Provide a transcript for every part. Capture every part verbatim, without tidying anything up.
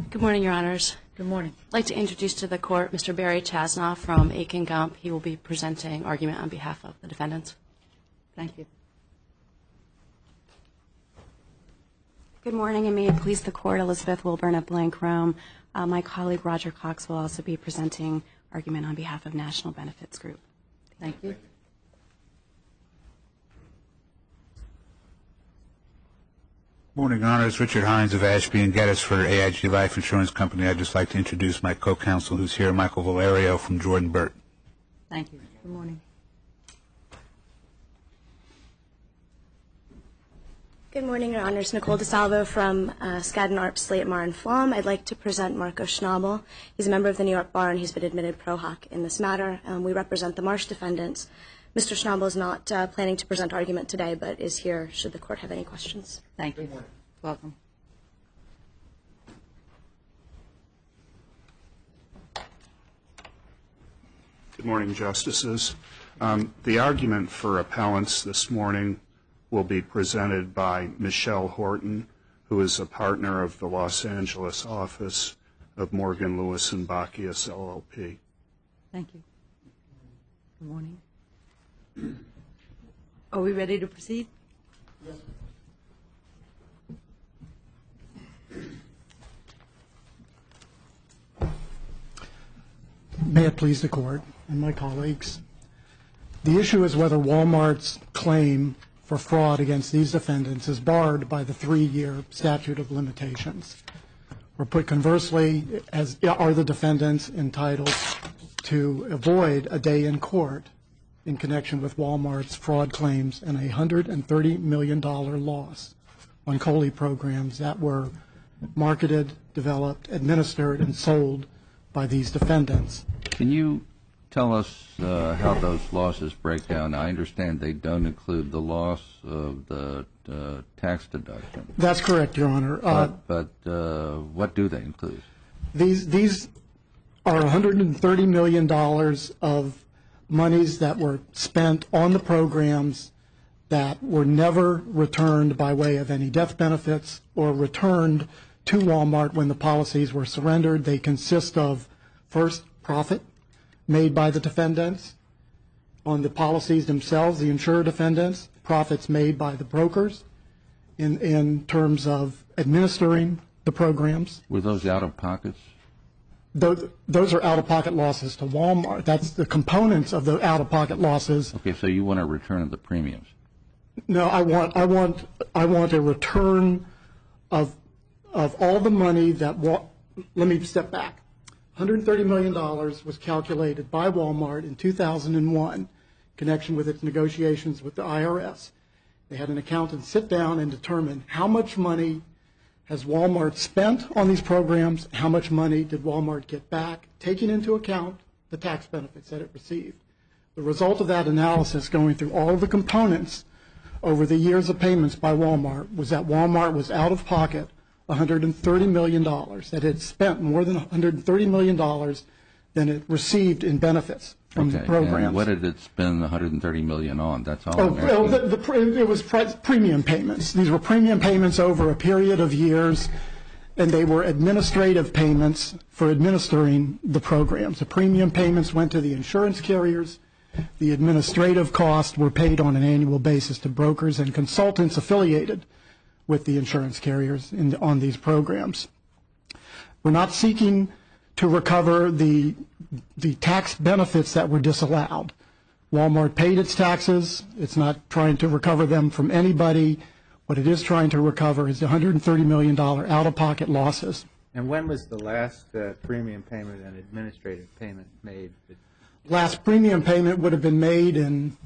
Good morning, Your Honors. Good morning. I'd like to introduce to the Court Mister Barry Chasnoff from Aiken Gump. He will be presenting argument on behalf of the defendants. Thank you. Good morning, and may it please the Court, Elizabeth Wilburn of Blank Rome. Uh, my colleague Roger Cox will also be presenting argument on behalf of National Benefits Group. Thank you. Morning, Your Honors. Richard Hines of Ashby and Geddes for A I G Life Insurance Company. I'd just like to introduce my co-counsel who's here, Michael Valerio from Jordan Burt. Thank you. Good morning. Good morning, Your Honors. Nicole DeSalvo from uh, Skadden Arps, Slate, Marr and Flom. I'd like to present Marco Schnabel. He's a member of the New York Bar, and he's been admitted pro hoc in this matter. Um, we represent the Marsh defendants. Mister Schnabel is not uh, planning to present argument today, but is here should the Court have any questions. Thank you. Welcome. Good morning, Justices. Um, the argument for appellants this morning will be presented by Michelle Horton, who is a partner of the Los Angeles office of Morgan, Lewis and Bacchius, L L P. Thank you. Good morning. Are we ready to proceed? Yes. May it please the Court and my colleagues. The issue is whether Walmart's claim for fraud against these defendants is barred by the three-year statute of limitations. Or put conversely, as are the defendants entitled to avoid a day in court in connection with Walmart's fraud claims and a one hundred thirty million dollars loss on COLI programs that were marketed, developed, administered, and sold by these defendants. Can you tell us uh, how those losses break down? I understand they don't include the loss of the uh, tax deduction. That's correct, Your Honor. Uh, but but uh, what do they include? These, these are one hundred thirty million dollars of monies that were spent on the programs that were never returned by way of any death benefits or returned to Walmart when the policies were surrendered. They consist of, first, profit made by the defendants on the policies themselves, the insured defendants, profits made by the brokers in, in terms of administering the programs. Were those out-of-pockets? Those, those are out-of-pocket losses to Walmart. That's the components of the out-of-pocket losses. Okay, so you want a return of the premiums? No, I want, I want, I want a return of, of all the money that. Let me step back. one hundred thirty million dollars was calculated by Walmart in two thousand one in connection with its negotiations with the I R S. They had an accountant sit down and determine how much money has Walmart spent on these programs, how much money did Walmart get back, taking into account the tax benefits that it received. The result of that analysis, going through all of the components over the years of payments by Walmart, was that Walmart was out of pocket one hundred thirty million dollars, that it spent more than one hundred thirty million dollars than it received in benefits from okay, the programs. And what did it spend one hundred thirty million dollars on? That's all oh, I'm well, the, the, it was premium payments. These were premium payments over a period of years, and they were administrative payments for administering the programs. The premium payments went to the insurance carriers. The administrative costs were paid on an annual basis to brokers and consultants affiliated with the insurance carriers in, on these programs. We're not seeking to recover the, the tax benefits that were disallowed. Walmart paid its taxes. It's not trying to recover them from anybody. What it is trying to recover is the one hundred thirty million dollars out-of-pocket losses. And when was the last uh, premium payment and administrative payment made? Last premium payment would have been made in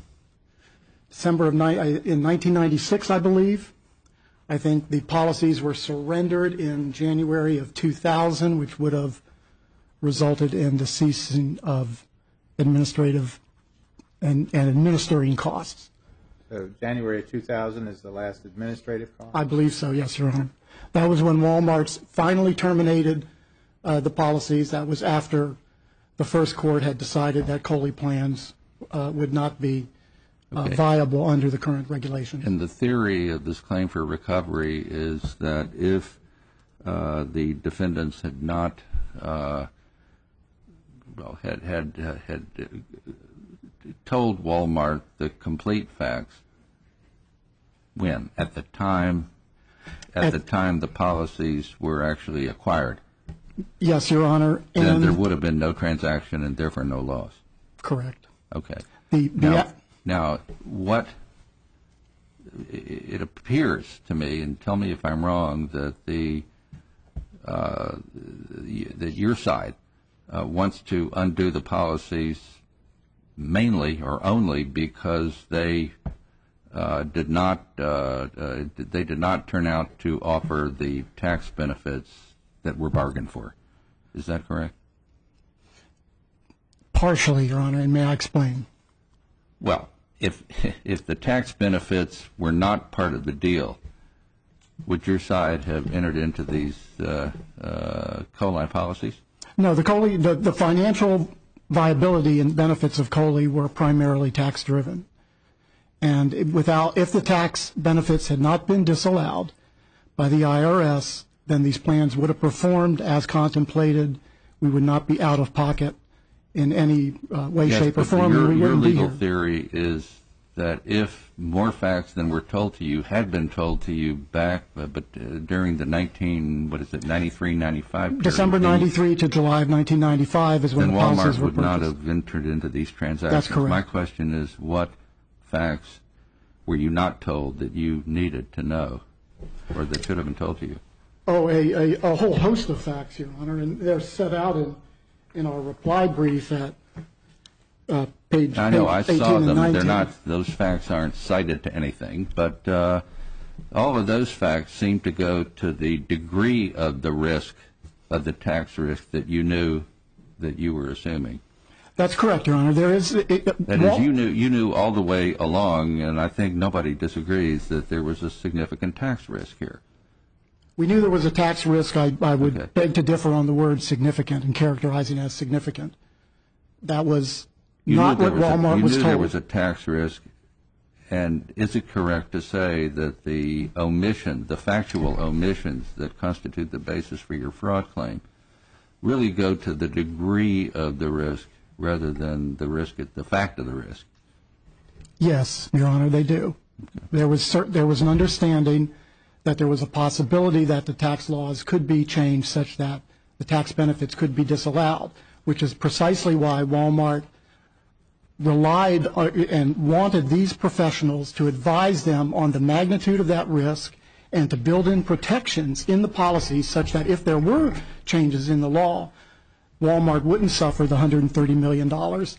December of ni- in nineteen ninety-six, I believe. I think the policies were surrendered in January of two thousand, which would have resulted in the ceasing of administrative and, and administering costs. So January of two thousand is the last administrative cost? I believe so, yes, Your Honor. That was when Walmart finally terminated uh, the policies. That was after the first court had decided that COLI plans uh, would not be uh, okay. viable under the current regulations. And the theory of this claim for recovery is that if uh, the defendants had not, uh, well, had had uh, had uh, told Walmart the complete facts. When? At the time, at, at the time the policies were actually acquired. Yes, Your Honor. And then there would have been no transaction and therefore no loss. Correct. Okay. The, the now, now, what it appears to me, and tell me if I'm wrong, that the uh, that your side uh, wants to undo the policies mainly or only because they uh, did not uh, uh, they did not turn out to offer the tax benefits that were bargained for. Is that correct? Partially, Your Honor, and may I explain? Well, if if the tax benefits were not part of the deal, would your side have entered into these uh, uh, COLI policies? No, the COLI, the, the financial viability and benefits of COLI were primarily tax driven. And it- without, if the tax benefits had not been disallowed by the I R S, then these plans would have performed as contemplated. We would not be out of pocket in any uh, way, Yes, shape, or but form. Your, and we your wouldn't be legal here. theory is that if more facts than were told to you had been told to you back, uh, but uh, during the nineteen, what is it, ninety-three, ninety-five period, December then- ninety-three to July of nineteen ninety-five is when then the policies Walmart were would not purchased. have entered into these transactions. That's correct. My question is, what facts were you not told that you needed to know, or that should have been told to you? Oh, a, a, a whole host of facts, Your Honor, and they're set out in, in our reply brief at uh, page I know, I eighteen saw and them. They're nineteen. not, those facts aren't cited to anything, but uh, all of those facts seem to go to the degree of the risk, of the tax risk that you knew that you were assuming. That's correct, Your Honor. There is. It, it, That Wal- is, you knew, you knew all the way along, and I think nobody disagrees that there was a significant tax risk here. We knew there was a tax risk. I, I would Okay. beg to differ on the word significant and characterizing it as significant. That was You not knew what there was a- Walmart you was knew told. there was a tax risk, and is it correct to say that the omission, the factual omissions that constitute the basis for your fraud claim, really go to the degree of the risk rather than the risk, the fact of the risk? Yes, Your Honor, they do. There was cer- there was an understanding that there was a possibility that the tax laws could be changed such that the tax benefits could be disallowed, which is precisely why Walmart relied uh, and wanted these professionals to advise them on the magnitude of that risk and to build in protections in the policies such that if there were changes in the law, Walmart wouldn't suffer the one hundred thirty million dollars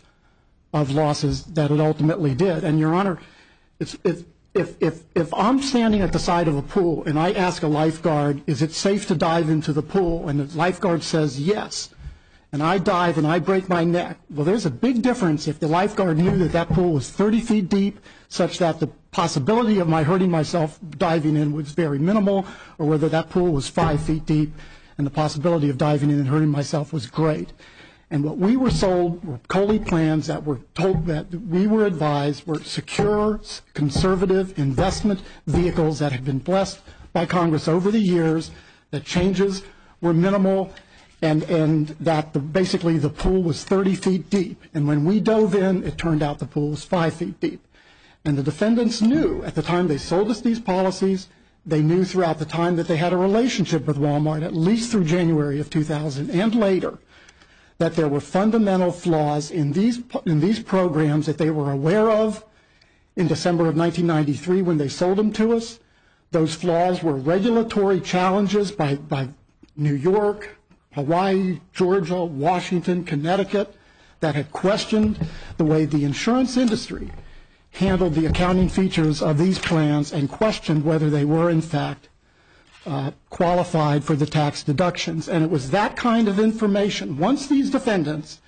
of losses that it ultimately did. And, Your Honor, it's, it's, if, if, if I'm standing at the side of a pool and I ask a lifeguard, is it safe to dive into the pool, and the lifeguard says yes, and I dive and I break my neck, well, there's a big difference if the lifeguard knew that that pool was thirty feet deep, such that the possibility of my hurting myself diving in was very minimal, or whether that pool was five feet deep and the possibility of diving in and hurting myself was great. And what we were sold were COLI plans that were told, that we were advised were secure, conservative investment vehicles that had been blessed by Congress over the years, that changes were minimal, and, and that the, basically the pool was thirty feet deep. And when we dove in, it turned out the pool was five feet deep. And the defendants knew at the time they sold us these policies, they knew throughout the time that they had a relationship with Walmart, at least through January of two thousand and later, that there were fundamental flaws in these in these programs that they were aware of in December of nineteen ninety-three when they sold them to us. Those flaws were regulatory challenges by, by New York, Hawaii, Georgia, Washington, Connecticut, that had questioned the way the insurance industry handled the accounting features of these plans and questioned whether they were in fact Uh, qualified for the tax deductions. And it was that kind of information, once these defendants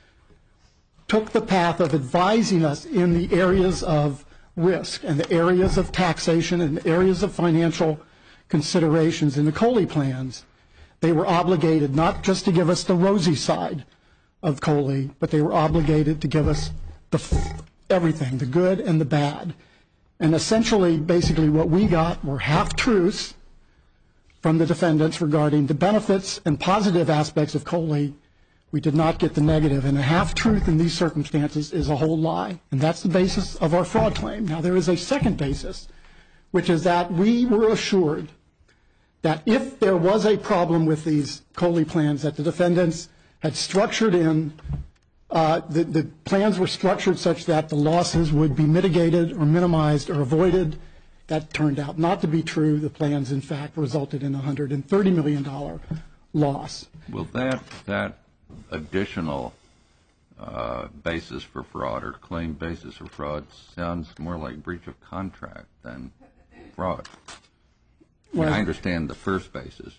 took the path of advising us in the areas of risk and the areas of taxation and the areas of financial considerations in the COLI plans, they were obligated not just to give us the rosy side of COLI, but they were obligated to give us the f- everything, the good and the bad. And essentially, basically what we got were half-truths from the defendants regarding the benefits and positive aspects of Coley. We did not get the negative, and a half-truth in these circumstances is a whole lie, and that's the basis of our fraud claim. Now, there is a second basis, which is that we were assured that if there was a problem with these Coley plans, that the defendants had structured in, uh, the, the plans were structured such that the losses would be mitigated or minimized or avoided. That turned out not to be true. The plans, in fact, resulted in a one hundred thirty million dollars loss. Well, that that additional uh, basis for fraud or claim basis for fraud sounds more like breach of contract than fraud. I, mean, I understand the first basis,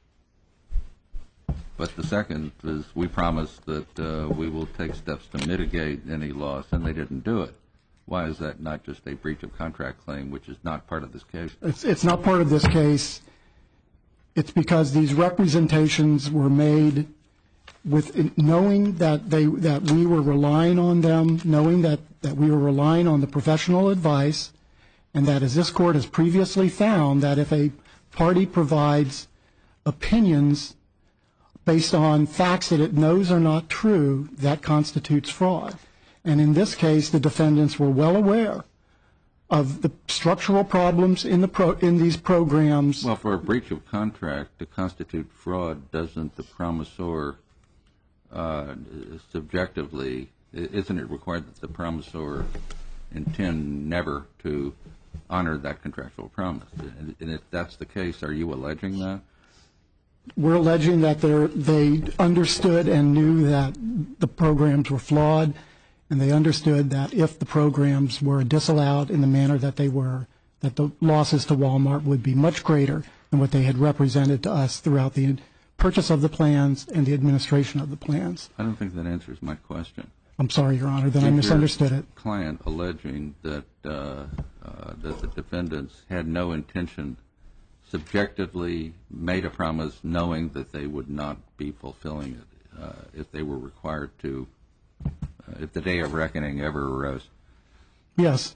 but the second is we promised that uh, we will take steps to mitigate any loss, and they didn't do it. Why is that not just a breach of contract claim, which is not part of this case? It's, it's not part of this case. It's because these representations were made with knowing that they that we were relying on them, knowing that, that we were relying on the professional advice, and that as this court has previously found, that if a party provides opinions based on facts that it knows are not true, that constitutes fraud. And in this case, the defendants were well aware of the structural problems in the pro, in these programs. Well, for a breach of contract to constitute fraud, doesn't the promisor uh, subjectively, isn't it required that the promisor intend never to honor that contractual promise? And, and if that's the case, are you alleging that? We're alleging that they understood and knew that the programs were flawed, and they understood that if the programs were disallowed in the manner that they were, that the losses to Walmart would be much greater than what they had represented to us throughout the purchase of the plans and the administration of the plans. I don't think that answers my question. I'm sorry, Your Honor, then I misunderstood it. Client alleging that uh, uh, that the defendants had no intention, subjectively made a promise knowing that they would not be fulfilling it uh, if they were required to, uh, if the day of reckoning ever arose. Yes.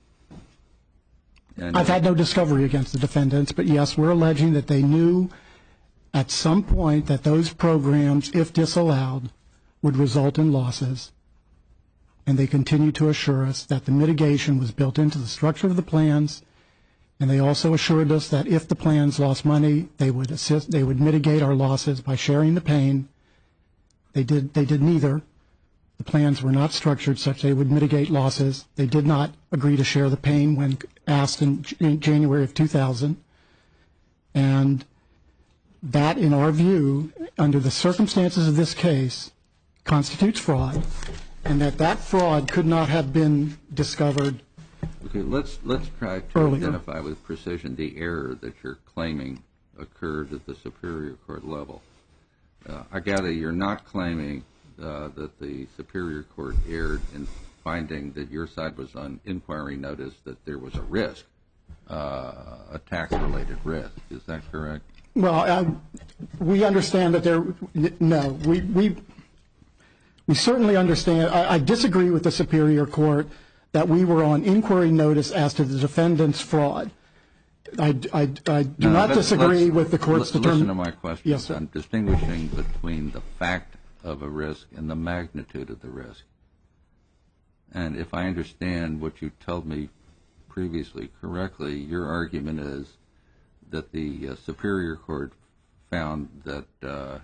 And I've had no discovery against the defendants, but yes, we're alleging that they knew at some point that those programs, if disallowed, would result in losses. And they continue to assure us that the mitigation was built into the structure of the plans. And they also assured us that if the plans lost money, they would assist, they would mitigate our losses by sharing the pain. They did, they did neither. The plans were not structured such they would mitigate losses. They did not agree to share the pain when asked in, in January of two thousand. And that, in our view, under the circumstances of this case, constitutes fraud, and that that fraud could not have been discovered. Okay, let's let's try to Earlier. identify with precision the error that you're claiming occurred at the Superior Court level. Uh, I gather you're not claiming uh, that the Superior Court erred in finding that your side was on inquiry notice that there was a risk, uh, a tax-related risk. Is that correct? Well, I, we understand that there. No, we we we certainly understand. I, I disagree with the Superior Court that we were on inquiry notice as to the defendant's fraud. I, I, I do no, not let's, disagree let's, with the court's Listen determination. to my question. Yes, sir. I'm distinguishing between the fact of a risk and the magnitude of the risk. And if I understand what you told me previously correctly, your argument is that the uh, Superior Court found that uh,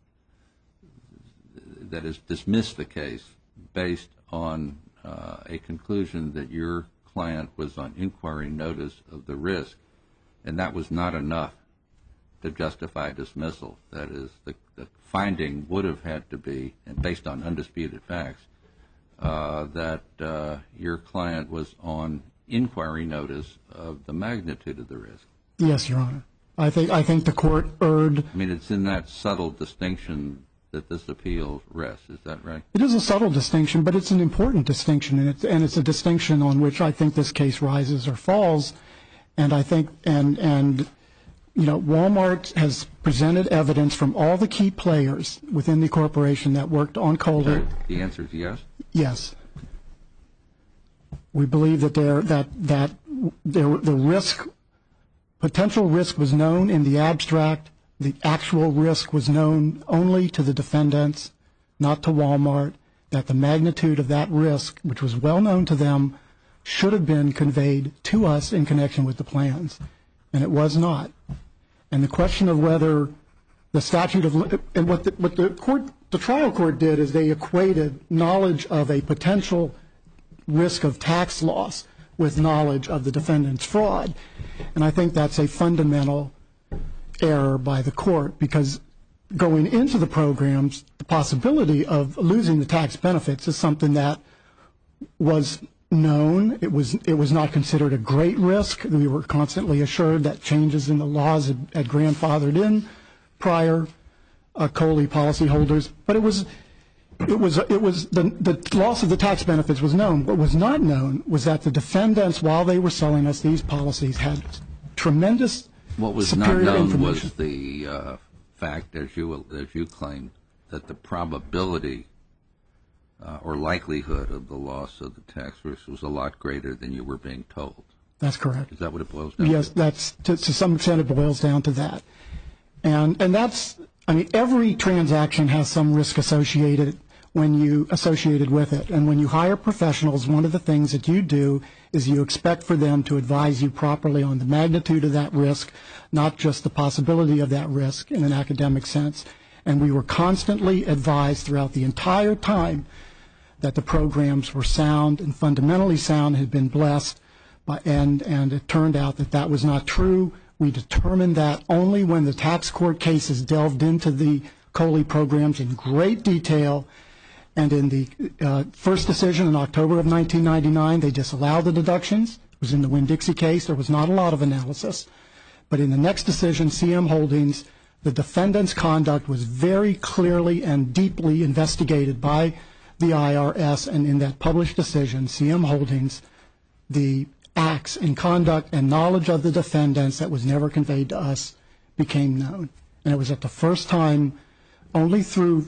that is dismissed the case based on uh, a conclusion that your client was on inquiry notice of the risk, and that was not enough to justify dismissal. That is, the, the finding would have had to be, and based on undisputed facts, uh, that uh, your client was on inquiry notice of the magnitude of the risk. Yes, Your Honor. I think I think the court erred. I mean, it's in that subtle distinction that this appeal rests. Is that right? It is a subtle distinction, but it's an important distinction, and it's and it's a distinction on which I think this case rises or falls. And I think and and you know, Walmart has presented evidence from all the key players within the corporation that worked on Coley. The answer is yes. Yes. We believe that there that that there, the risk potential risk was known in the abstract. The actual risk was known only to the defendants, not to Walmart, that the magnitude of that risk, which was well known to them, should have been conveyed to us in connection with the plans, and it was not. And the question of whether the statute of and what the, what the court, the trial court did is they equated knowledge of a potential risk of tax loss with knowledge of the defendant's fraud, and I think that's a fundamental error by the court, because going into the programs, the possibility of losing the tax benefits is something that was known. It was it was not considered a great risk. We were constantly assured that changes in the laws had, had grandfathered in prior uh, COLI policyholders, but it was it was it was the the loss of the tax benefits was known. What was not known was that the defendants, while they were selling us these policies, had tremendous what was superior not known information. was the uh, fact, as you as you claimed, that the probability Uh, or likelihood of the loss of the tax risk was a lot greater than you were being told. That's correct. Is that what it boils down yes, to? Yes, that's to, to some extent it boils down to that. And and that's, I mean, every transaction has some risk associated when you associated with it. And when you hire professionals, one of the things that you do is you expect for them to advise you properly on the magnitude of that risk, not just the possibility of that risk in an academic sense. And we were constantly advised throughout the entire time that the programs were sound and fundamentally sound, had been blessed, by, and, and it turned out that that was not true. We determined that only when the tax court cases delved into the COLI programs in great detail, and in the uh, first decision in October of nineteen ninety-nine, they disallowed the deductions. It was in the Winn-Dixie case. There was not a lot of analysis. But in the next decision, C M Holdings, the defendant's conduct was very clearly and deeply investigated by the I R S, and in that published decision, C M Holdings, the acts and conduct and knowledge of the defendants that was never conveyed to us became known. And it was at the first time, only through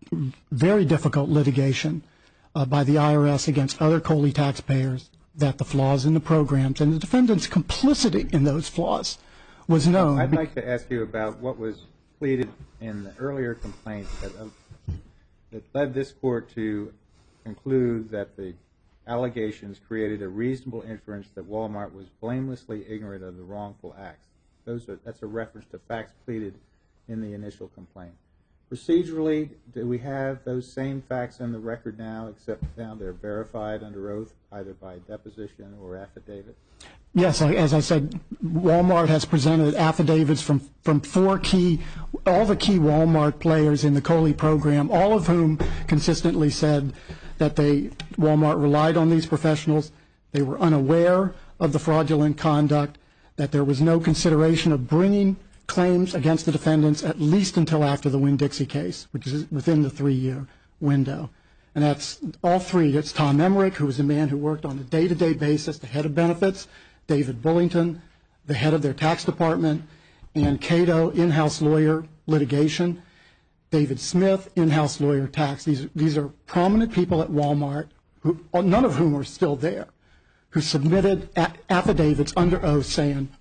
very difficult litigation uh, by the I R S against other COLI taxpayers, that the flaws in the programs and the defendant's complicity in those flaws was known. I'd like to ask you about what was pleaded in the earlier complaint that uh, that led this court to conclude that the allegations created a reasonable inference that Walmart was blamelessly ignorant of the wrongful acts. Those are, that's a reference to facts pleaded in the initial complaint. Procedurally, do we have those same facts in the record now, except now they're verified under oath, either by deposition or affidavit? Yes, as I said, Walmart has presented affidavits from, from four key, all the key Walmart players in the COLI program, all of whom consistently said that they, Walmart relied on these professionals, they were unaware of the fraudulent conduct, that there was no consideration of bringing claims against the defendants at least until after the Winn-Dixie case, which is within the three-year window. And that's all three. It's Tom Emmerich, who was the man who worked on a day-to-day basis, the head of benefits, David Bullington, the head of their tax department, and Cato, in-house lawyer, litigation, David Smith, in-house lawyer, tax. These, these are prominent people at Walmart, who, none of whom are still there, who submitted a- affidavits under oath saying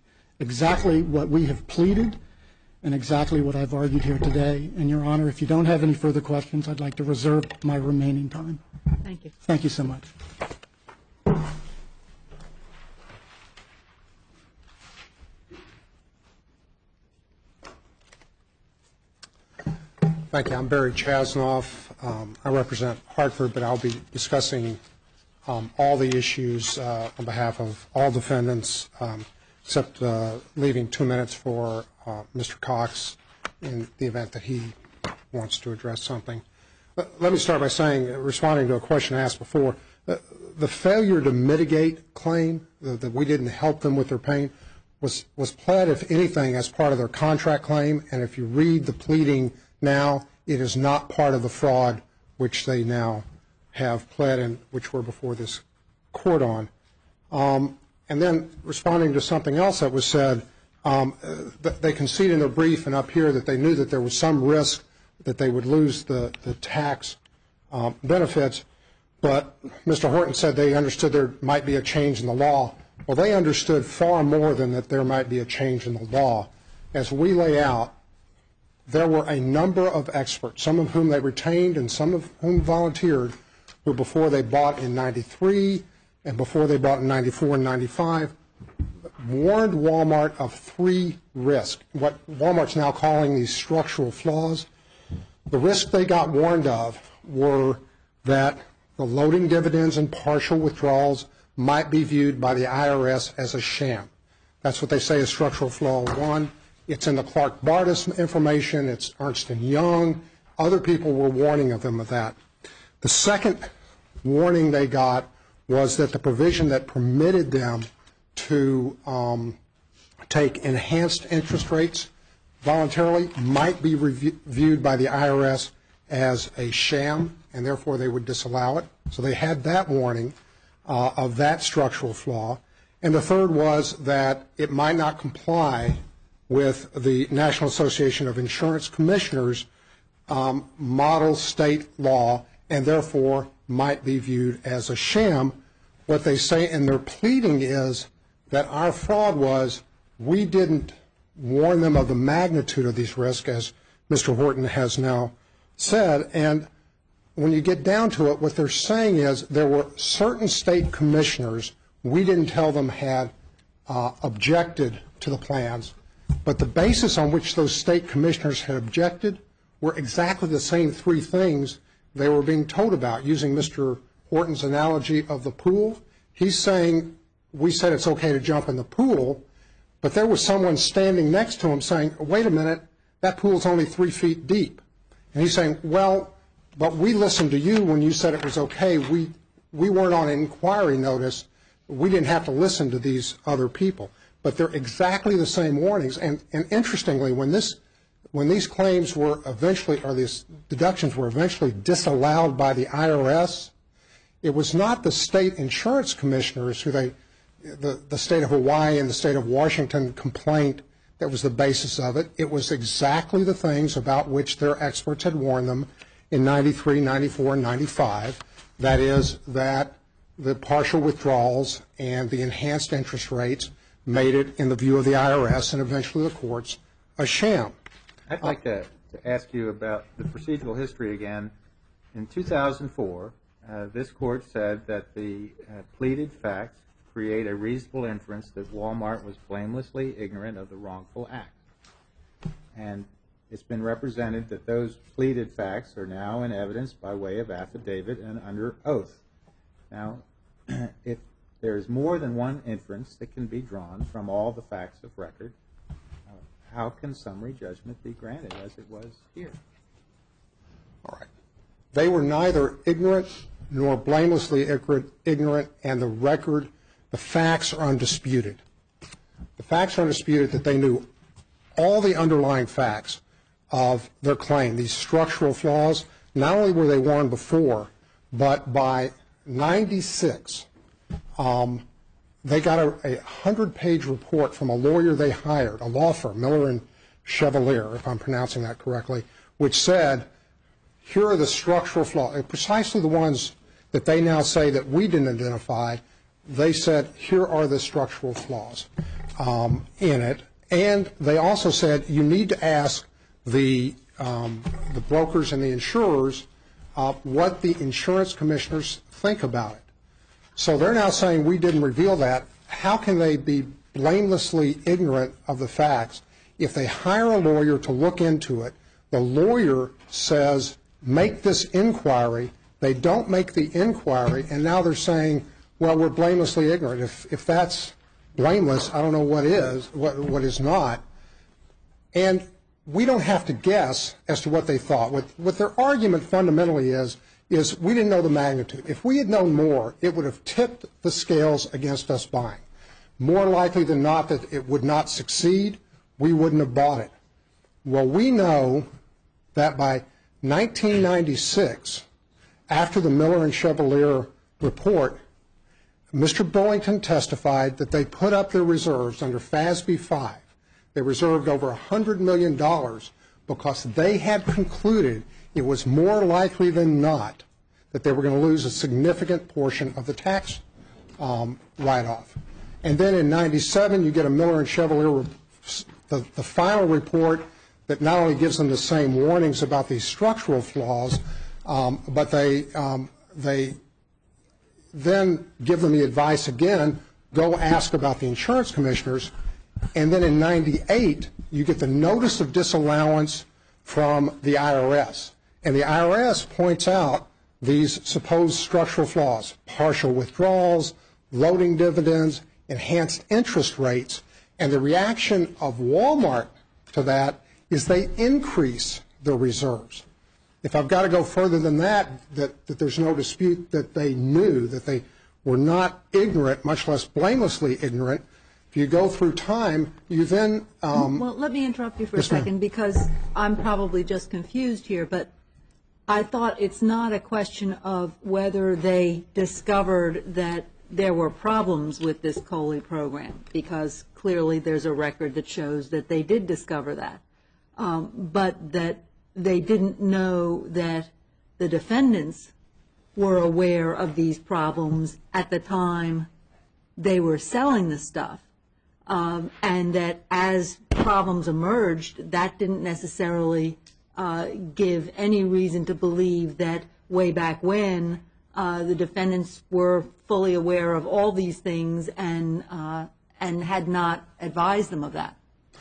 exactly what we have pleaded and exactly what I've argued here today. And, Your Honor, if you don't have any further questions, I'd like to reserve my remaining time. Thank you. Thank you so much. Thank you. I'm Barry Chasnoff. Um, I represent Hartford, but I'll be discussing um, all the issues uh, on behalf of all defendants, um, except uh, leaving two minutes for uh, Mister Cox in the event that he wants to address something. Let me start by saying, responding to a question asked before, uh, the failure to mitigate claim, uh, that we didn't help them with their pain, was, was pled, if anything, as part of their contract claim. And if you read the pleading now, it is not part of the fraud which they now have pled and which we're before this court on. Um, and then responding to something else that was said, um, uh, they concede in their brief and up here that they knew that there was some risk that they would lose the, the tax um, benefits, but Mister Horton said they understood there might be a change in the law. Well, they understood far more than that there might be a change in the law. As we lay out, there were a number of experts, some of whom they retained and some of whom volunteered, who before they bought in ninety-three and before they bought in ninety-four and ninety-five, warned Walmart of three risks, what Walmart's now calling these structural flaws. The risks they got warned of were that the loading dividends and partial withdrawals might be viewed by the I R S as a sham. That's what they say is structural flaw one. It's in the Clark Bardis information. It's Ernst and Young. Other people were warning of them of that. The second warning they got was that the provision that permitted them to um, take enhanced interest rates voluntarily might be reviewed by the I R S as a sham, and therefore they would disallow it. So they had that warning uh, of that structural flaw. And the third was that it might not comply with the National Association of Insurance Commissioners um, model state law, and therefore might be viewed as a sham. What they say in their pleading is that our fraud was we didn't warn them of the magnitude of these risks, as Mister Horton has now said. And when you get down to it, what they're saying is there were certain state commissioners we didn't tell them had uh, objected to the plans, but the basis on which those state commissioners had objected were exactly the same three things they were being told about. Using Mister Horton's analogy of the pool, he's saying we said it's okay to jump in the pool, but there was someone standing next to him saying, wait a minute, that pool's only three feet deep. And he's saying, well, but we listened to you when you said it was okay. We, we weren't on an inquiry notice. We didn't have to listen to these other people. But they're exactly the same warnings. And, and interestingly, when this, when these claims were eventually, or these deductions were eventually disallowed by the I R S, it was not the state insurance commissioners who they, the, the state of Hawaii and the state of Washington complaint that was the basis of it. It was exactly the things about which their experts had warned them in ninety-three, ninety-four, and ninety-five. That is that the partial withdrawals and the enhanced interest rates made it, in the view of the I R S and eventually the courts, a sham. I'd like to, to ask you about the procedural history again. In two thousand four, uh, this court said that the uh, pleaded facts create a reasonable inference that Walmart was blamelessly ignorant of the wrongful act. And it's been represented that those pleaded facts are now in evidence by way of affidavit and under oath. Now, if there is more than one inference that can be drawn from all the facts of record, uh, how can summary judgment be granted as it was here? All right. They were neither ignorant nor blamelessly ignorant, and the record, the facts are undisputed. The facts are undisputed that they knew all the underlying facts of their claim, these structural flaws. Not only were they warned before, but by ninety-six, um, they got a, a hundred-page report from a lawyer they hired, a law firm, Miller and Chevalier, if I'm pronouncing that correctly, which said, here are the structural flaws, precisely the ones that they now say that we didn't identify. They said, here are the structural flaws um, in it. And they also said, you need to ask the, um, the brokers and the insurers uh, what the insurance commissioners think about it. So they're now saying we didn't reveal that. How can they be blamelessly ignorant of the facts if they hire a lawyer to look into it? The lawyer says, make this inquiry. They don't make the inquiry, and now they're saying, well, we're blamelessly ignorant. If, if that's blameless, I don't know what is, what, what is not. And we don't have to guess as to what they thought. What, what their argument fundamentally is, is we didn't know the magnitude. If we had known more, it would have tipped the scales against us buying. More likely than not that it would not succeed, we wouldn't have bought it. Well, we know that by nineteen ninety-six, after the Miller and Chevalier report, Mister Burlington testified that they put up their reserves under F A S B five. They reserved over one hundred million dollars because they had concluded it was more likely than not that they were going to lose a significant portion of the tax um, write-off. And then in ninety-seven, you get a Miller and Chevalier, the, the final report that not only gives them the same warnings about these structural flaws, um, but they, um, they then give them the advice again, go ask about the insurance commissioners. And then in ninety-eight, you get the notice of disallowance from the I R S. And the I R S points out these supposed structural flaws, partial withdrawals, loading dividends, enhanced interest rates, and the reaction of Walmart to that is they increase their reserves. If I've got to go further than that, that, that there's no dispute that they knew, that they were not ignorant, much less blamelessly ignorant, if you go through time, you then... Um, well, let me interrupt you for yes, a second, because I'm probably just confused here, but I thought it's not a question of whether they discovered that there were problems with this COLI program, because clearly there's a record that shows that they did discover that, um, but that they didn't know that the defendants were aware of these problems at the time they were selling the stuff, um, and that as problems emerged, that didn't necessarily uh, give any reason to believe that way back when uh, the defendants were fully aware of all these things and uh, and had not advised them of that.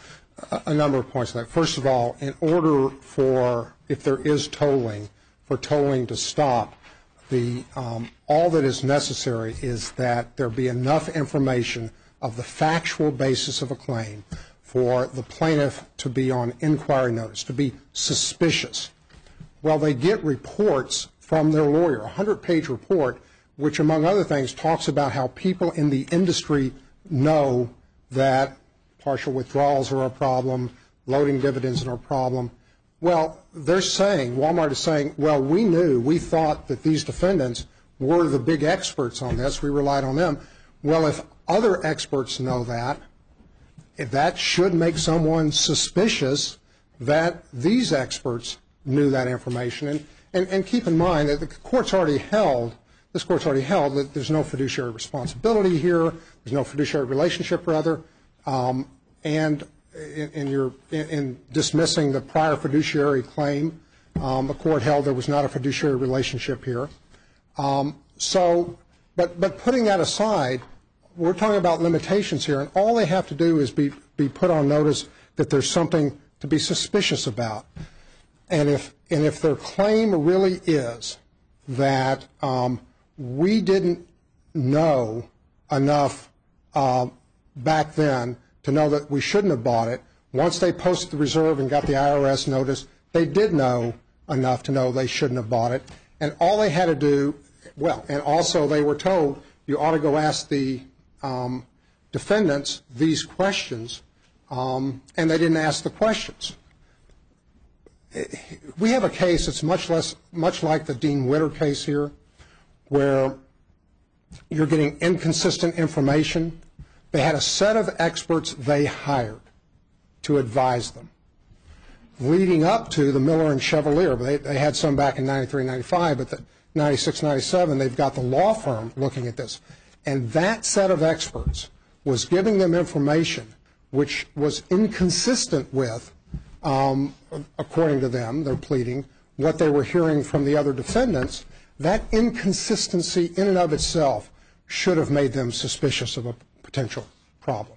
A number of points on that. First of all, in order for, if there is tolling, for tolling to stop, the um, all that is necessary is that there be enough information of the factual basis of a claim for the plaintiff to be on inquiry notice, to be suspicious. Well, they get reports from their lawyer, a hundred-page report, which, among other things, talks about how people in the industry know that partial withdrawals are a problem, loading dividends are a problem. Well, they're saying, Walmart is saying, well, we knew, we thought that these defendants were the big experts on this, we relied on them. Well, if other experts know that, if that should make someone suspicious that these experts knew that information. And, and, and keep in mind that the court's already held, this court's already held that there's no fiduciary responsibility here, there's no fiduciary relationship, rather, um, and in, in, your, in, in dismissing the prior fiduciary claim, um, the court held there was not a fiduciary relationship here. Um, so, but, but putting that aside, we're talking about limitations here, and all they have to do is be, be put on notice that there's something to be suspicious about. And if, and if their claim really is that um, we didn't know enough uh, back then to know that we shouldn't have bought it, once they posted the reserve and got the I R S notice, they did know enough to know they shouldn't have bought it. And all they had to do, well, and also they were told, you ought to go ask the um, defendants these questions, um, and they didn't ask the questions. We have a case that's much less, much like the Dean Witter case here, where you're getting inconsistent information. They had a set of experts they hired to advise them. Leading up to the Miller and Chevalier, they, they had some back in ninety-three, ninety-five, but the ninety-six, ninety-seven, they've got the law firm looking at this. And that set of experts was giving them information which was inconsistent with, um, according to them, they're pleading, what they were hearing from the other defendants. That inconsistency in and of itself should have made them suspicious of a potential problem.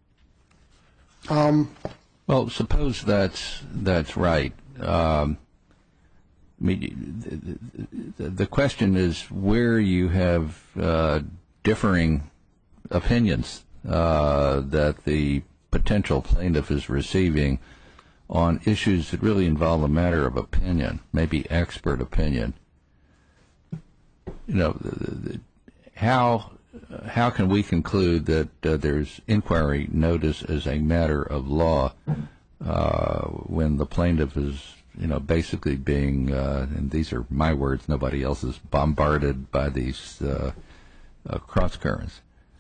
Um, well, suppose that's that's right. Um, I mean, the, the question is where you have uh, differing opinions uh, that the potential plaintiff is receiving on issues that really involve a matter of opinion, maybe expert opinion. You know, the, the, how how can we conclude that uh, there's inquiry notice as a matter of law uh, when the plaintiff is, you know, basically being, uh, and these are my words, nobody else's, bombarded by these uh, uh, cross currents?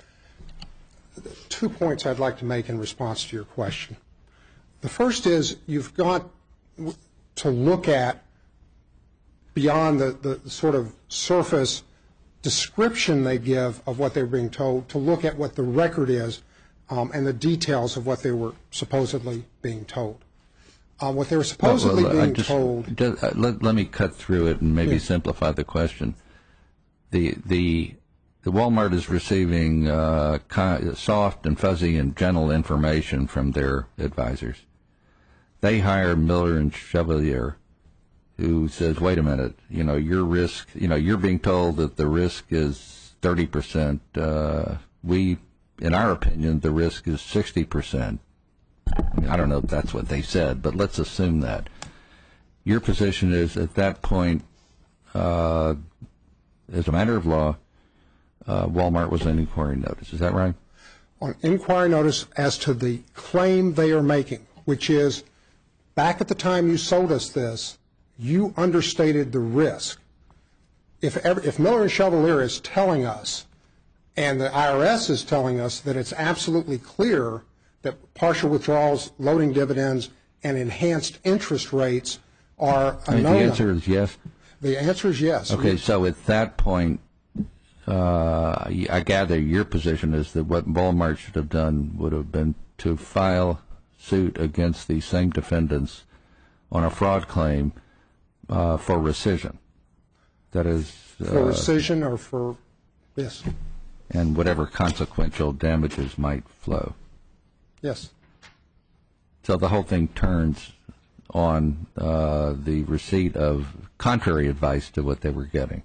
Two points I'd like to make in response to your question. The first is you've got to look at beyond the, the sort of surface description they give of what they were being told to look at what the record is um, and the details of what they were supposedly being told. Uh, what they were supposedly well, well, being just, told. Just, uh, let, let me cut through it and maybe yeah. simplify the question. The the the Walmart is receiving uh, soft and fuzzy and gentle information from their advisors. They hire Miller and Chevalier, who says, "Wait a minute, you know your risk. You know you're being told that the risk is thirty percent. Uh, we, in our opinion, the risk is sixty percent." I mean, I don't know if that's what they said, but let's assume that. Your position is at that point, uh, as a matter of law, uh, Walmart was on inquiry notice. Is that right? On inquiry notice as to the claim they are making, which is, back at the time you sold us this, you understated the risk. If, ever, if Miller and Chevalier is telling us, and the I R S is telling us that it's absolutely clear that partial withdrawals, loading dividends, and enhanced interest rates are a I mean, no-no. the answer is yes? The answer is yes. Okay, we, so at that point, uh, I gather your position is that what Walmart should have done would have been to file suit against the same defendants on a fraud claim uh, for rescission. That is... Uh, for rescission or for... Yes. And whatever consequential damages might flow. Yes. So the whole thing turns on uh, the receipt of contrary advice to what they were getting.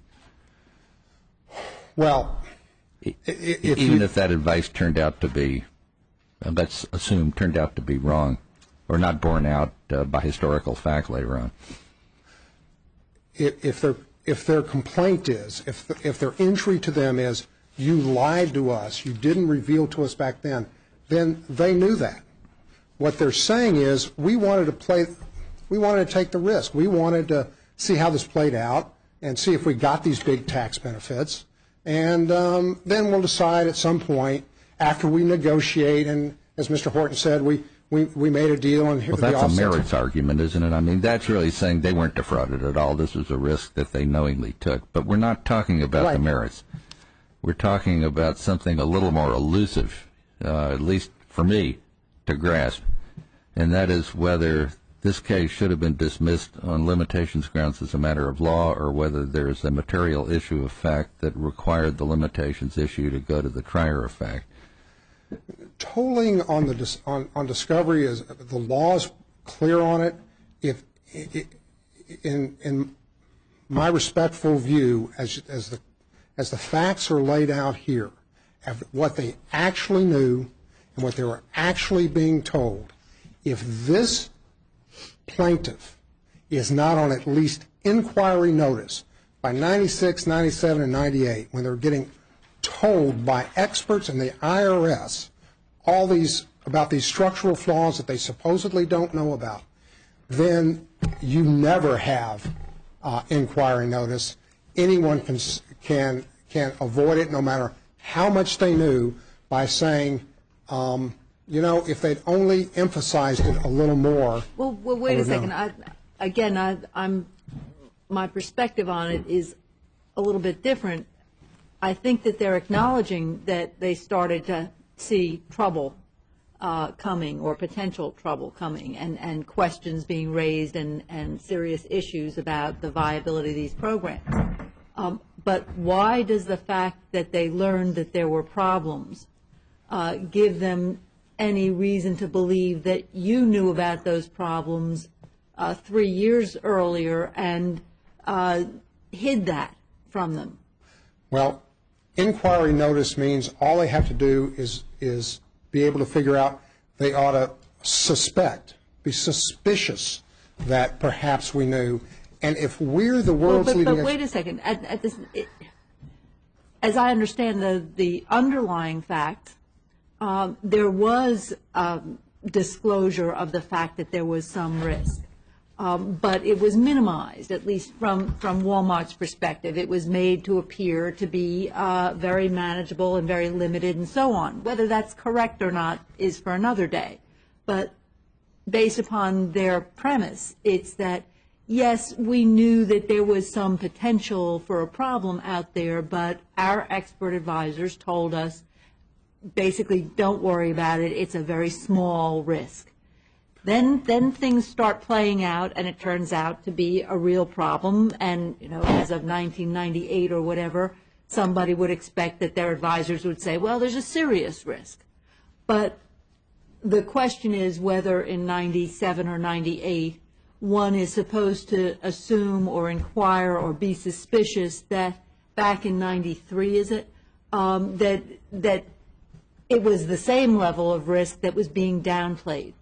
Well, I, if even you, if that advice turned out to be, uh, let's assume, turned out to be wrong or not borne out uh, by historical fact later on. If, if, their, if their complaint is, if, the, if their injury to them is, you lied to us, you didn't reveal to us back then, then they knew that. What they're saying is, we wanted to play, we wanted to take the risk. We wanted to see how this played out and see if we got these big tax benefits. And um, then we'll decide at some point after we negotiate. And as Mister Horton said, we, we, we made a deal. And here well, the that's offsets. a merits argument, isn't it? I mean, that's really saying they weren't defrauded at all. This was a risk that they knowingly took. But we're not talking about right. the merits. We're talking about something a little more elusive, uh, at least for me, to grasp, and that is whether this case should have been dismissed on limitations grounds as a matter of law, or whether there is a material issue of fact that required the limitations issue to go to the trier of fact. Tolling on the dis, on, on discovery is the law is clear on it. If in in my respectful view, as as the as the facts are laid out here, what they actually knew and what they were actually being told, if this plaintiff is not on at least inquiry notice by ninety-six, ninety-seven, and ninety-eight, when they're getting told by experts in the I R S all these about these structural flaws that they supposedly don't know about, then you never have uh, inquiry notice. Anyone can can can avoid it, no matter how much they knew, by saying, um, you know, if they'd only emphasized it a little more. Well, well wait a second. I, again, I, I'm my perspective on it is a little bit different. I think that they're acknowledging that they started to see trouble uh, coming, or potential trouble coming, and, and questions being raised, and, and serious issues about the viability of these programs. Um, but why does the fact that they learned that there were problems uh, give them any reason to believe that you knew about those problems uh, three years earlier and uh, hid that from them? Well, inquiry notice means all they have to do is is be able to figure out, they ought to suspect, be suspicious that perhaps we knew. And if we're the world's well, but, leading... But wait a second. At, at this, it, as I understand the, the underlying fact, um, there was um, disclosure of the fact that there was some risk. Um, but it was minimized, at least from, from Walmart's perspective. It was made to appear to be uh, very manageable and very limited and so on. Whether that's correct or not is for another day. But based upon their premise, it's that yes, we knew that there was some potential for a problem out there, but our expert advisors told us, basically, don't worry about it. It's a very small risk. Then, then things start playing out, and it turns out to be a real problem. And, you know, as of nineteen ninety-eight or whatever, somebody would expect that their advisors would say, well, there's a serious risk. But the question is whether in ninety-seven or ninety-eight, one is supposed to assume or inquire or be suspicious that back in ninety-three, is it, um, that that it was the same level of risk that was being downplayed.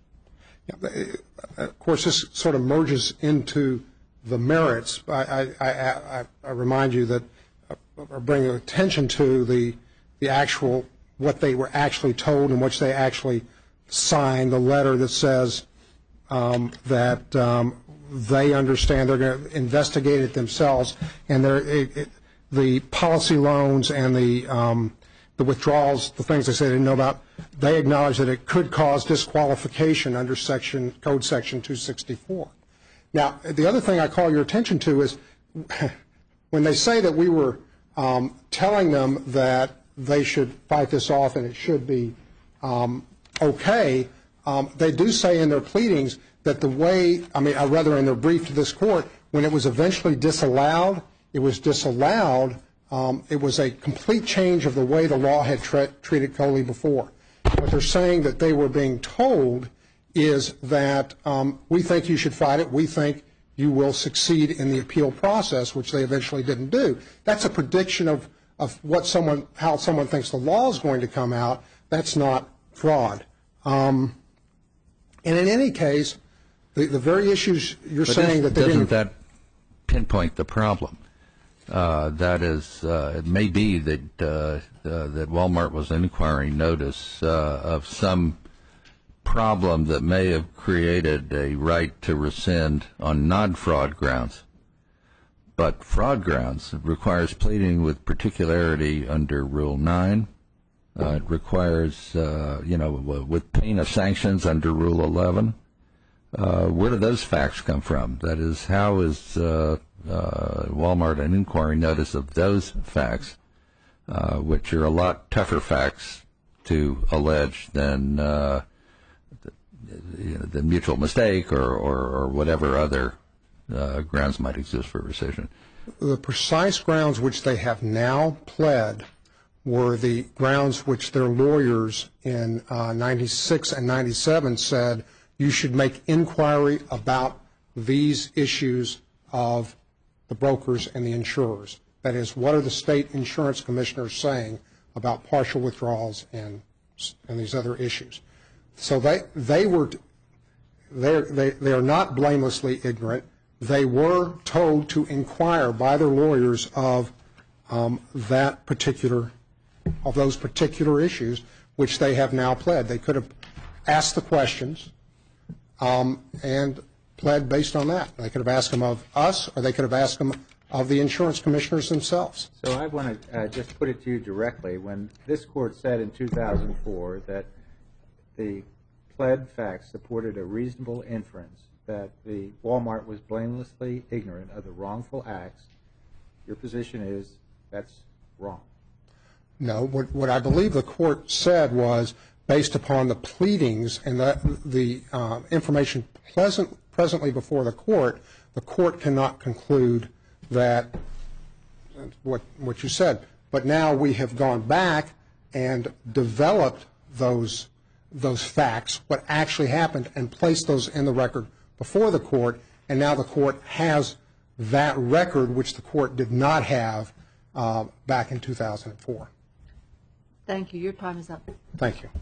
Yeah, of course, this sort of merges into the merits. I, I, I, I remind you that I bring attention to the the actual what they were actually told and which they actually signed, the letter that says um, that um, they understand they're going to investigate it themselves, and they're, it, it, the policy loans and the um, the withdrawals, the things they say they didn't know about, they acknowledge that it could cause disqualification under section code section two sixty-four. Now, the other thing I call your attention to is when they say that we were um, telling them that they should fight this off and it should be um, okay, um, they do say in their pleadings that the way, I mean, or rather in their brief to this court, when it was eventually disallowed, it was disallowed. Um, it was a complete change of the way the law had tra- treated COLI before. What they're saying that they were being told is that um, we think you should fight it. We think you will succeed in the appeal process, which they eventually didn't do. That's a prediction of, of what someone, how someone thinks the law is going to come out. That's not fraud. Um, and in any case, the, the very issues you're but saying that they doesn't didn't. that pinpoint the problem? Uh, that is, uh, it may be that uh, uh, that Walmart was inquiring notice uh, of some problem that may have created a right to rescind on non-fraud grounds. But fraud grounds requires pleading with particularity under Rule nine. Uh, it requires, uh, you know, with pain of sanctions under Rule eleven. Uh, where do those facts come from? That is, how is uh, uh, Walmart an inquiry notice of those facts, uh, which are a lot tougher facts to allege than uh, the, you know, the mutual mistake or, or, or whatever other uh, grounds might exist for rescission? The precise grounds which they have now pled were the grounds which their lawyers in uh, ninety-six and ninety-seven said you should make inquiry about these issues of the brokers and the insurers. That is, what are the state insurance commissioners saying about partial withdrawals and and these other issues? So they they were they they they are not blamelessly ignorant. They were told to inquire by their lawyers of um, that particular of those particular issues, which they have now pled. They could have asked the questions um, and pled based on that. They could have asked them of us, or they could have asked them of the insurance commissioners themselves. So I want to uh, just put it to you directly. When this court said in two thousand four that the pled facts supported a reasonable inference that the Walmart was blamelessly ignorant of the wrongful acts, your position is that's wrong. No, what, what I believe the court said was, based upon the pleadings and the, the uh, information present, presently before the court, the court cannot conclude that what what you said. But now we have gone back and developed those those facts, what actually happened, and placed those in the record before the court, and now the court has that record, which the court did not have uh, back in two thousand four. Thank you. Your time is up. Thank you.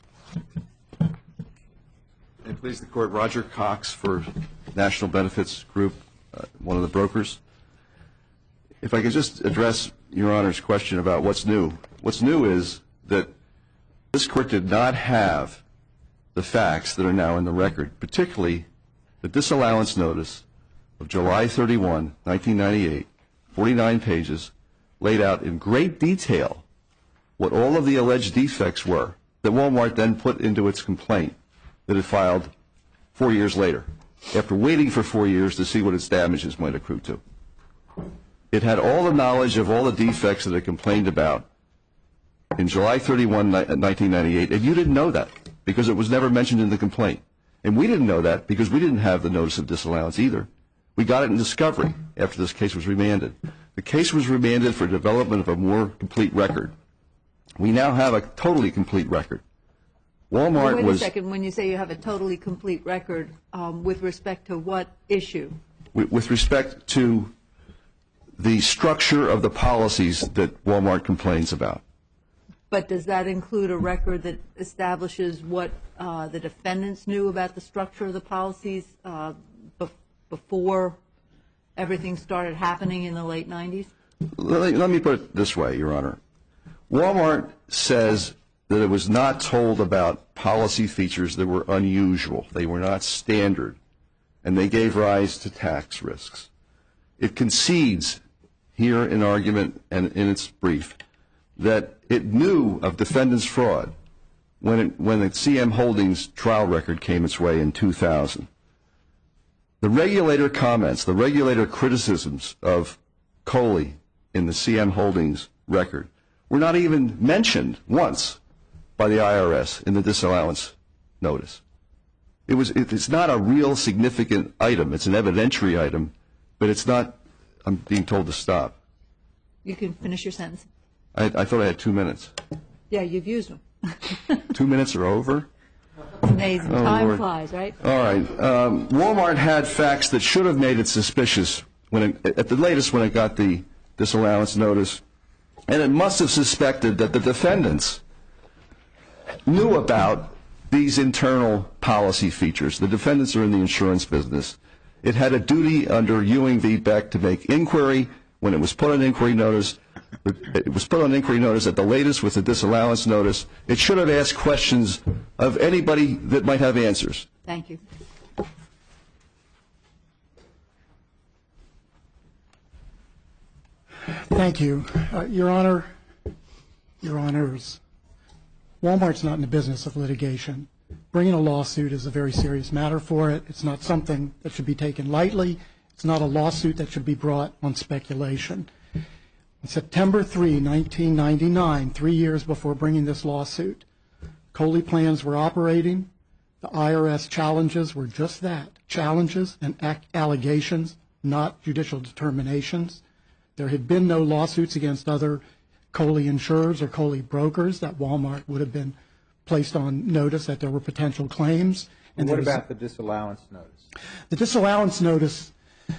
And please, the court, Roger Cox for National Benefits Group, uh, one of the brokers. If I could just address Your Honor's question about what's new. What's new is that this court did not have the facts that are now in the record, particularly the disallowance notice of July thirty-first, nineteen ninety-eight, forty-nine pages, laid out in great detail what all of the alleged defects were that Walmart then put into its complaint that it filed four years later. after waiting for four years to see what its damages might accrue to. It had all the knowledge of all the defects that it complained about in July thirty-first, nineteen ninety-eight, and you didn't know that because it was never mentioned in the complaint. And we didn't know that because we didn't have the notice of disallowance either. We got it in discovery after this case was remanded. The case was remanded for development of a more complete record. We now have a totally complete record. Walmart Wait was... a second. When you say you have a totally complete record, um, with respect to what issue? With, with respect to the structure of the policies that Walmart complains about. But does that include a record that establishes what uh, the defendants knew about the structure of the policies uh, be- before everything started happening in the late nineties? Let, let me put it this way, Your Honor. Walmart says that it was not told about policy features that were unusual. They were not standard, and they gave rise to tax risks. It concedes here in argument and in its brief that it knew of defendants' fraud when, it, when the C M Holdings trial record came its way in two thousand. The regulator comments, the regulator criticisms of Coley in the C M Holdings record were not even mentioned once by the I R S in the disallowance notice. It was, it, it's not a real significant item. It's an evidentiary item, but it's not, I'm being told to stop. You can finish your sentence. I, I thought I had two minutes. Yeah, you've used them. Two minutes are over? It's amazing. Oh, Time Lord. flies, right? All right. Um, Walmart had facts that should have made it suspicious when it, at the latest when it got the disallowance notice, and it must have suspected that the defendants knew about these internal policy features. The defendants are in the insurance business. It had a duty under Ewing v. Beck to make inquiry. When it was put on inquiry notice, it was put on inquiry notice at the latest with the disallowance notice. It should have asked questions of anybody that might have answers. Thank you. Thank you. Uh, Your Honor, Your Honors, Walmart's not in the business of litigation. Bringing a lawsuit is a very serious matter for it. It's not something that should be taken lightly. It's not a lawsuit that should be brought on speculation. On September third, nineteen ninety-nine, three years before bringing this lawsuit, Coley plans were operating. The I R S challenges were just that, challenges and ac- allegations, not judicial determinations. There had been no lawsuits against other Coley insurers or Coley brokers that Walmart would have been placed on notice that there were potential claims. And what about the disallowance notice? The disallowance notice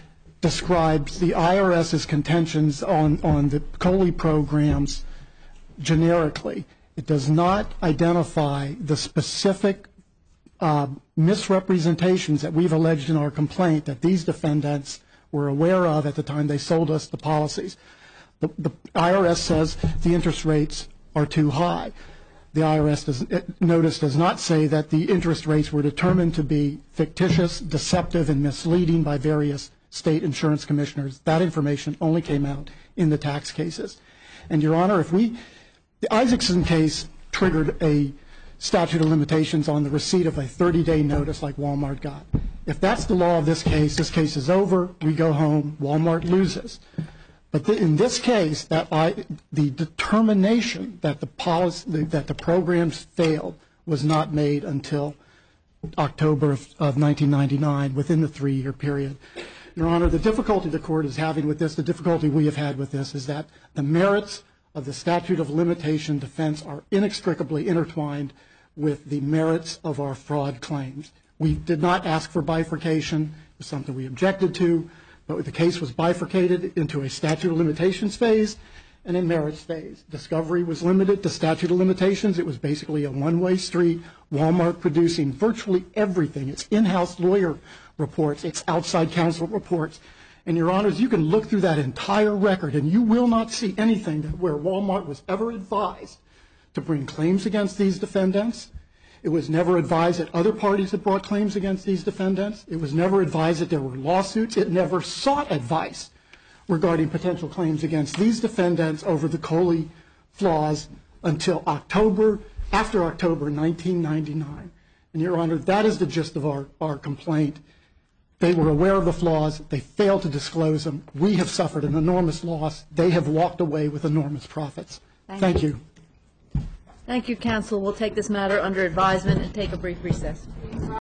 describes the IRS's contentions on, on the Coley programs generically. It does not identify the specific uh, misrepresentations that we've alleged in our complaint that these defendants were aware of at the time they sold us the policies. The, the I R S says the interest rates are too high. The I R S does, notice does not say that the interest rates were determined to be fictitious, deceptive, and misleading by various state insurance commissioners. That information only came out in the tax cases. And, Your Honor, if we, the Isaacson case triggered a statute of limitations on the receipt of a thirty-day notice like Walmart got. If that's the law of this case, this case is over, we go home, Walmart loses. But the, in this case, that I, the determination that the policy, that the programs failed was not made until October of, of nineteen ninety-nine, within the three-year period. Your Honor, the difficulty the court is having with this, the difficulty we have had with this, is that the merits of the statute of limitation defense are inextricably intertwined with the merits of our fraud claims. We did not ask for bifurcation. It was something we objected to. But the case was bifurcated into a statute of limitations phase and a merits phase. Discovery was limited to statute of limitations. It was basically a one-way street, Walmart producing virtually everything. Its in-house lawyer reports, its outside counsel reports. And, Your Honors, you can look through that entire record, and you will not see anything that where Walmart was ever advised to bring claims against these defendants. It was never advised that other parties had brought claims against these defendants. It was never advised that there were lawsuits. It never sought advice regarding potential claims against these defendants over the Coley flaws until October, after October nineteen ninety-nine. And, Your Honor, that is the gist of our, our complaint. They were aware of the flaws. They failed to disclose them. We have suffered an enormous loss. They have walked away with enormous profits. Thank Thank you. Thank you, counsel. We'll take this matter under advisement and take a brief recess.